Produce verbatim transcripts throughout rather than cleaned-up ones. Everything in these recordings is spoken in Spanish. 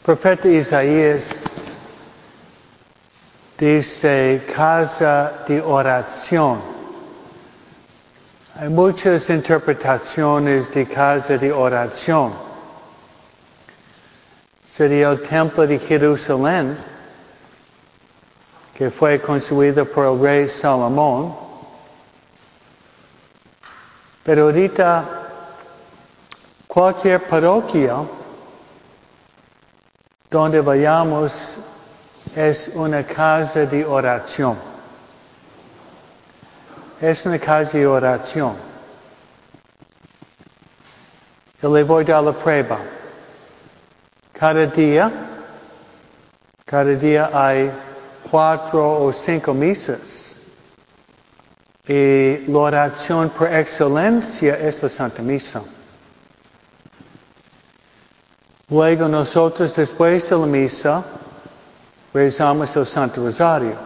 Profeta Isaías dice casa de oración. Hay muchas interpretaciones de casa de oración. Sería el templo de Jerusalén, que fue construido por el rey Salomón. Pero ahorita, cualquier parroquia donde vayamos es una casa de oración. Es una casa de oración. Yo le voy a dar la prueba. Cada día, cada día hay cuatro o cinco misas. Y la oración por excelencia es la Santa Misa. Luego nosotros, después de la misa, rezamos el Santo Rosario.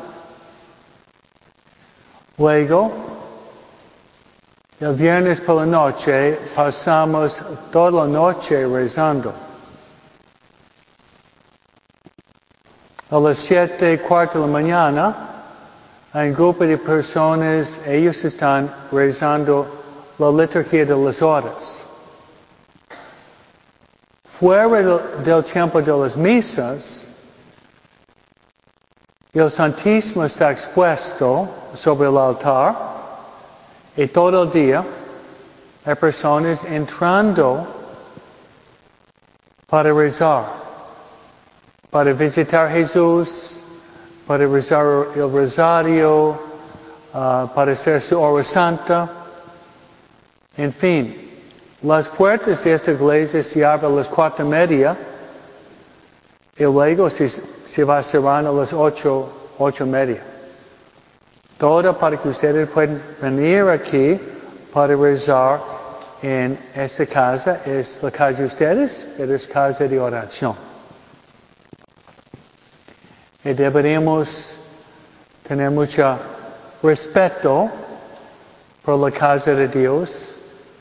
Luego, el viernes por la noche, pasamos toda la noche rezando. A las siete y cuarto de la mañana, hay un grupo de personas, ellos están rezando la liturgia de las horas. Fuera del, del tiempo de las misas, el Santísimo está expuesto sobre el altar y todo el día hay personas entrando para rezar, para visitar a Jesús, para rezar el rosario, uh, para hacer su hora santa. En fin, las puertas de esta iglesia se abren a las cuatro y media y luego se, se va cerrando a las ocho, ocho y media. Todo para que ustedes puedan venir aquí para rezar en esta casa. Es la casa de ustedes, pero es casa de oración. Y deberíamos tener mucho respeto por la casa de Dios,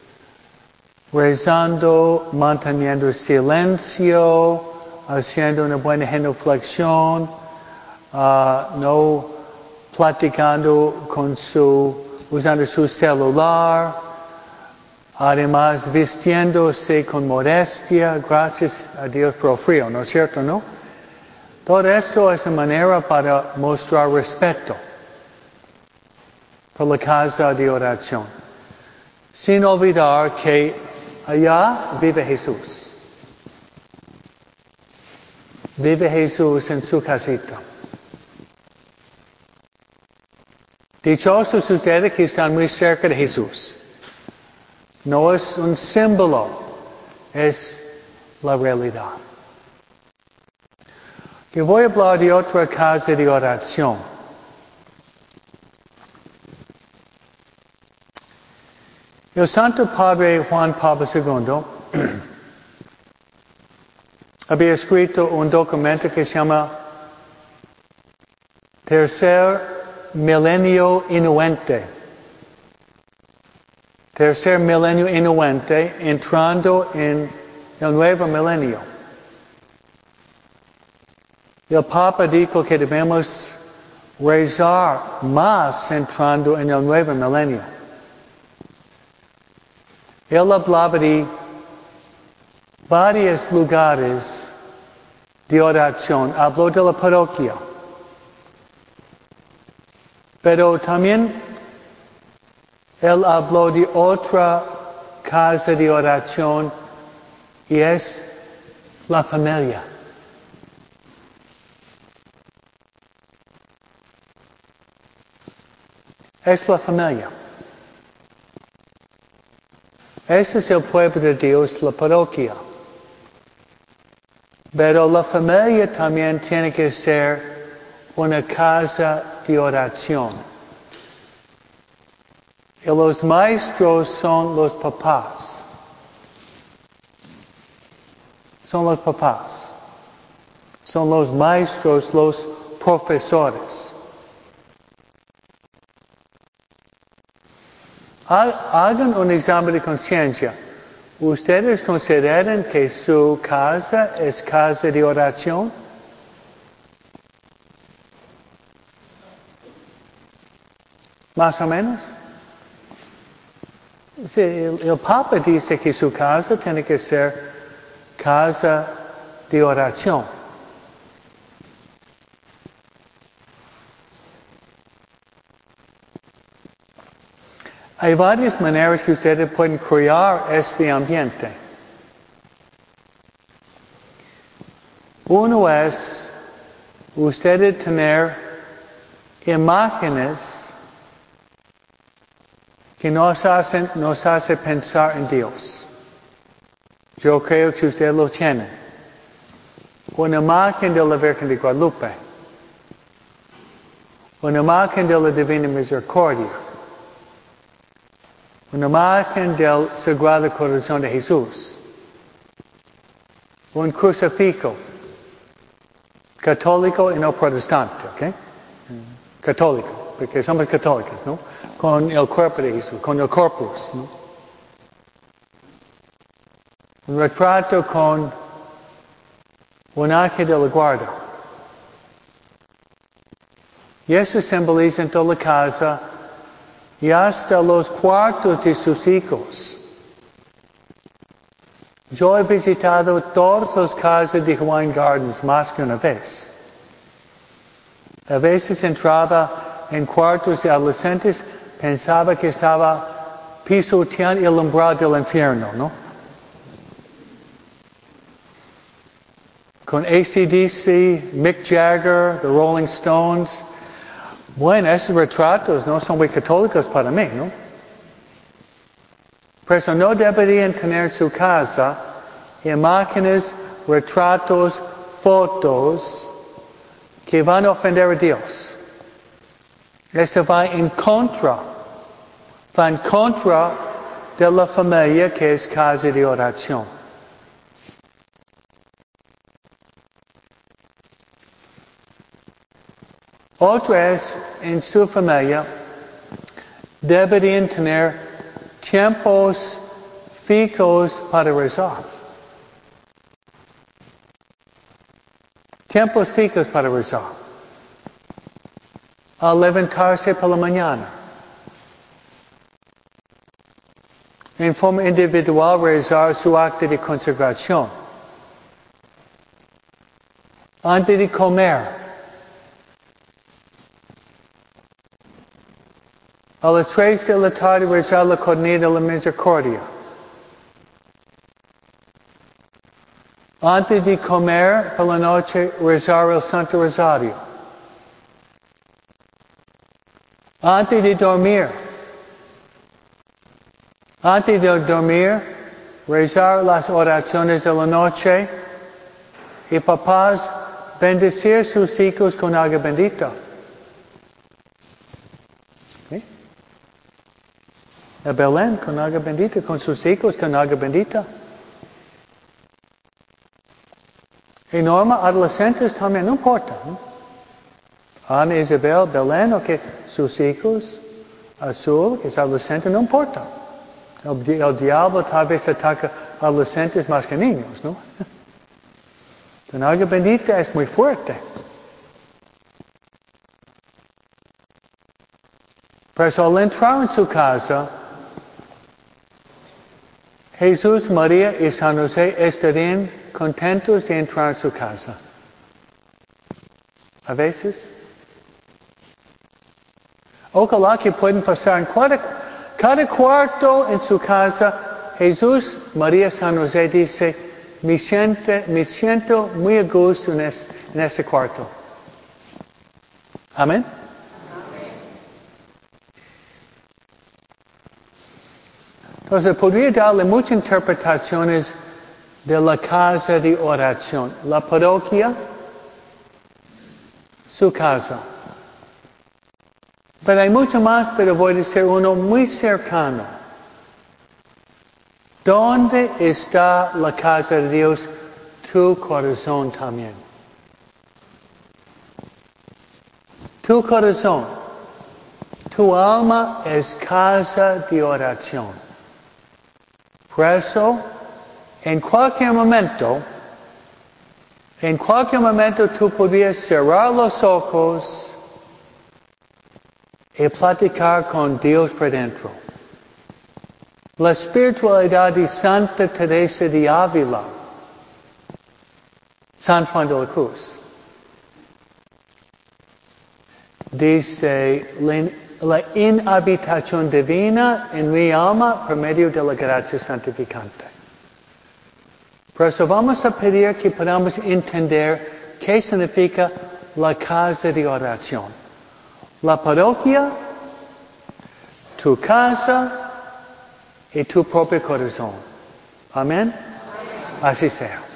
rezando, manteniendo silencio, haciendo una buena genuflexión, uh, no platicando con su, usando su celular, además vistiéndose con modestia, gracias a Dios por el frío, ¿no es cierto, no? Todo esto es una manera para mostrar respeto por la casa de oración. Sin olvidar que allá vive Jesús. Vive Jesús en su casita. Dichosos ustedes que están muy cerca de Jesús. No es un símbolo, es la realidad. Yo voy a hablar de otra casa de oración. El Santo Padre Juan Pablo segundo había escrito un documento que se llama Tercer Milenio Inuente. Tercer Milenio Inuente, entrando en el nuevo milenio. El Papa dijo que debemos rezar más entrando en el nuevo milenio. Él hablaba de varios lugares de oración. Habló de la parroquia. Pero también él habló de otra casa de oración y es la familia. Es la familia. Ese es el pueblo de Dios, la parroquia. Pero la familia también tiene que ser una casa de oración. Y los maestros son los papás. Son los papás. Son los maestros, los profesores. Hagan un examen de conciencia. ¿Ustedes consideran que su casa es casa de oración? ¿Más o menos? Sí, el, el Papa dice que su casa tiene que ser casa de oración. Hay varias maneras que ustedes pueden crear este ambiente. Uno es ustedes tener imágenes que nos hacen, nos hace pensar en Dios. Yo creo que ustedes lo tienen. Una imagen de la Virgen de Guadalupe. Una imagen de la Divina Misericordia. Una imagen del Sagrado Corazón de Jesús. Un crucifijo. Católico y no protestante, ¿ok? Católico, porque somos católicos, ¿no? Con el cuerpo de Jesús, con el corpus, ¿no? Un retrato con un ángel de la guarda. Y eso simboliza en toda la casa y hasta los cuartos de sus hijos. Yo he visitado todas las casas de Hawaiian Gardens más que una vez. A veces entraba en cuartos de adolescentes, pensaba que estaba pisoteando el umbral del infierno, ¿no? Con A C D C, Mick Jagger, The Rolling Stones. Bueno, esos retratos no son muy católicos para mí, ¿no? Por eso no deberían tener su casa imágenes, retratos, fotos que van a ofender a Dios. Eso va en contra, va en contra de la familia que es casa de oración. Otra es, en su familia, deberían tener tiempos fijos para rezar. Tiempos fijos para rezar. Al levantarse por la mañana. En forma individual rezar su acto de consagración. Antes de comer. A las tres de la tarde rezar la coronilla de la misericordia. Antes de comer por la noche rezar el Santo Rosario. Antes de dormir. Antes de dormir rezar las oraciones de la noche y papás bendecir sus hijos con agua bendita. ¿Sí? A Belén con agua bendita, con sus hijos con agua bendita. Y Norma, adolescentes también, no importa. ¿no? Ana Isabel, Belén, o que sus hijos, Azul, que es adolescente, no importa. El, el diablo tal vez ataca a adolescentes más que niños, ¿no? Con agua bendita es muy fuerte. Por eso al entrar en su casa, Jesús, María y San José estarían contentos de entrar en su casa. A veces. Ojalá que puedan pasar en cada, cada cuarto en su casa. Jesús, María, San José dice, me siento, me siento muy a gusto en, es, en ese cuarto. Amén. Entonces podría darle muchas interpretaciones de la casa de oración. La parroquia, su casa. Pero hay mucho más, pero voy a decir uno muy cercano. ¿Dónde está la casa de Dios? Tu corazón también. Tu corazón. Tu alma es casa de oración. Por eso, en cualquier momento, en cualquier momento tú podías cerrar los ojos y platicar con Dios por dentro. La espiritualidad de Santa Teresa de Ávila, San Juan de la Cruz, dice la inhabitación divina en mi alma por medio de la gracia santificante. Por eso vamos a pedir que podamos entender qué significa la casa de oración. La parroquia, tu casa y tu propio corazón. Amén. Así sea.